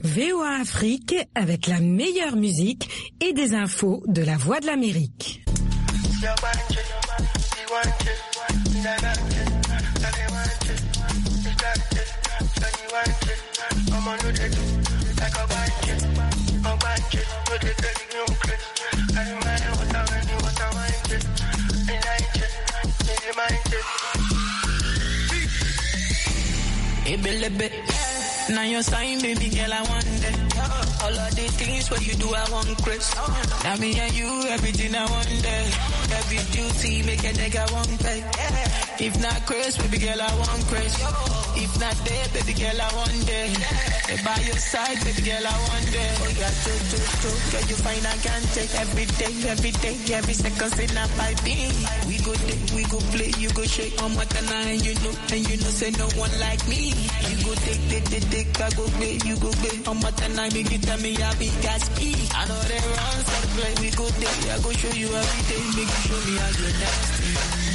VOA Afrique avec la meilleure musique et des infos de la Voix de l'Amérique. Now your sign, baby girl, I want that. All of the things what you do, I want Chris. Now me and you, everything I want that. Every duty, make a nigga want pay. If not Chris, baby girl, I want Chris. If not there, baby girl, I want that. By your side, baby girl, I want that. Oh, yeah, girl, you find I can take every day, every second, say not by me. We go day, we go play, you go shake on my canal, and you know, say no one like me. You go take, I go play, you go play. On my canal, make you tell me I be gas speed. I know they run for the play, we go day, I go show you every day, make you show me how you're nasty.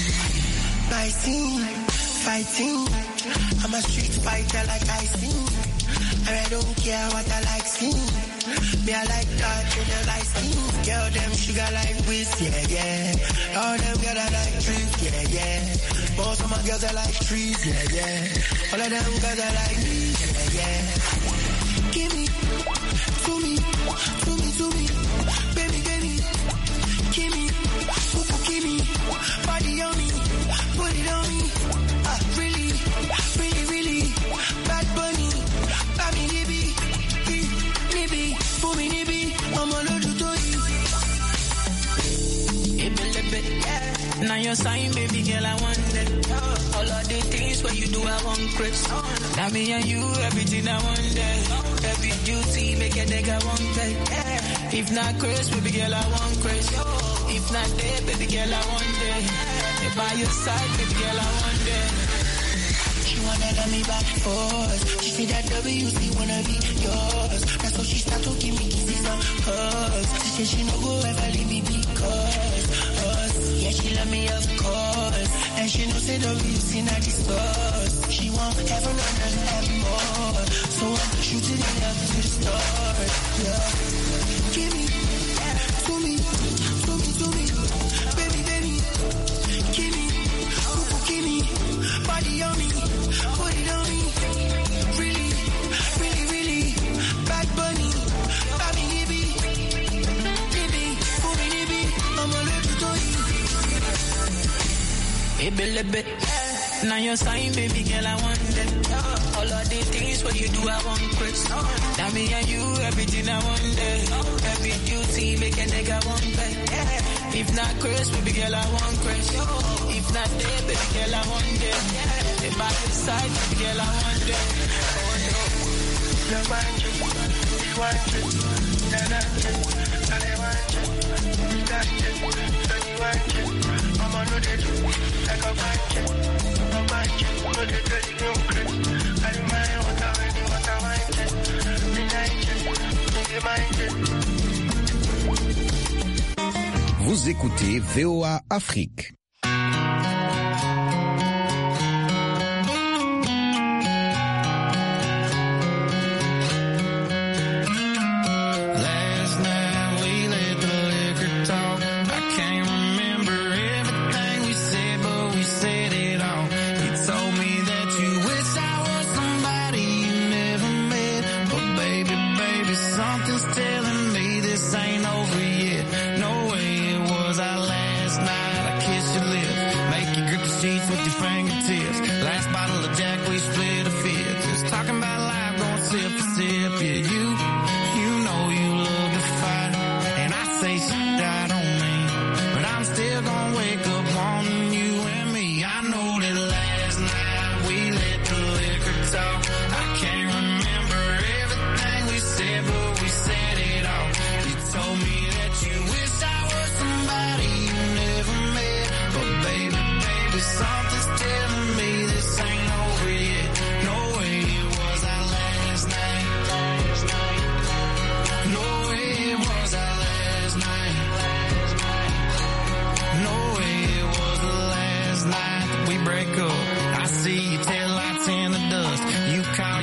Fighting, I'm a street fighter like I sing. And I don't care what I like sing. Me I like that in the light skin. Girl them sugar like whiz, yeah. All them girls I like trees, yeah. Most of my girls I like trees, yeah. All of them girls I like me, yeah. Give me, to me, baby, give me, give me, body on me, put it on me. Really, bad bunny, baby, nibi, for me, nibi, I'm a little toy. Now your sign, baby girl, I want that. All of the things what you do, I want Chris. Now me and you, everything I want that. Every duty, make a nigga want that. If not Chris, baby girl, I want Chris. If not there, baby girl, I want that. By your side, baby girl, I want that. She wanna let me back forth. She say that WC wanna be yours. That's why she start to give me kisses and hugs. She say she no go ever leave me because us. Yeah, she love me of course. And she know say WC not the stars. She want heaven on earth and more. So I'm shooting it up to the stars. Yeah. Give me, to me, baby, give me, body on me. Put it on me, really, bad bunny, baby, nibi, for me, nibi, I'm a little toy. Baby, now your sign, baby girl, I want that. All of the things what you do, I want Chris. Now me and you, everything I want that. Every duty, make a nigga want that. If not Chris, baby girl, I want Chris. If not there, baby girl, I want that. By your side, baby girl, I want that. Oh no. No want you, want you, no, they want you, got you, so you want you. I'm on the do, like a bunch you, no, they tell you no Chris. I don't mind what I want you, me like you, me mind you. Vous écoutez VOA Afrique.